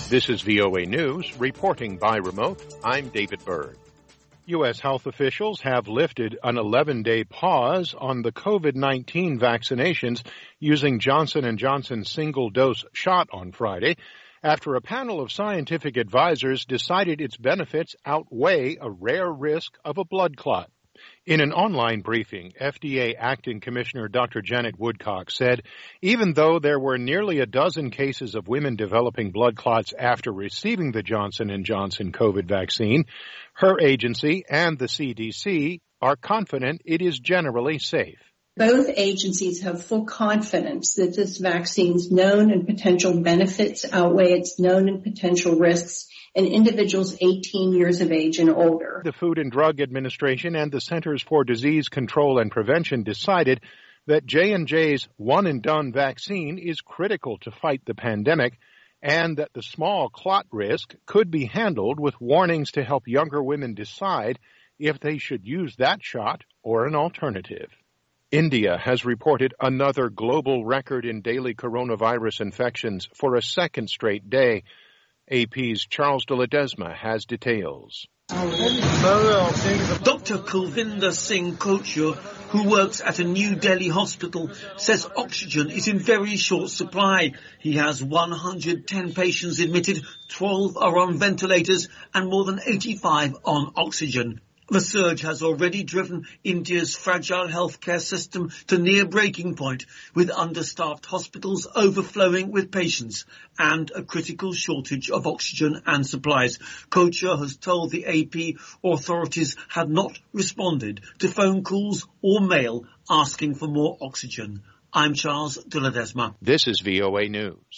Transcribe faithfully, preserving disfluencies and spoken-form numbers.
This is V O A News, reporting by remote. I'm David Berg. U S health officials have lifted an eleven-day pause on the COVID nineteen vaccinations using Johnson and Johnson's single-dose shot on Friday after a panel of scientific advisors decided its benefits outweigh a rare risk of a blood clot. In an online briefing, F D A Acting Commissioner Doctor Janet Woodcock said even though there were nearly a dozen cases of women developing blood clots after receiving the Johnson and Johnson COVID vaccine, her agency and the C D C are confident it is generally safe. Both agencies have full confidence that this vaccine's known and potential benefits outweigh its known and potential risks in individuals eighteen years of age and older. The Food and Drug Administration and the Centers for Disease Control and Prevention decided that J and J's one-and-done vaccine is critical to fight the pandemic and that the small clot risk could be handled with warnings to help younger women decide if they should use that shot or an alternative. India has reported another global record in daily coronavirus infections for a second straight day. A P's Charles de Ledesma has details. Doctor Kulvinder Singh Kochur, who works at a New Delhi hospital, says oxygen is in very short supply. He has one hundred ten patients admitted, twelve are on ventilators and more than eighty-five on oxygen. The surge has already driven India's fragile healthcare system to near breaking point, with understaffed hospitals overflowing with patients and a critical shortage of oxygen and supplies. Kochur has told the A P authorities had not responded to phone calls or mail asking for more oxygen. I'm Charles de Ledesma. This is V O A News.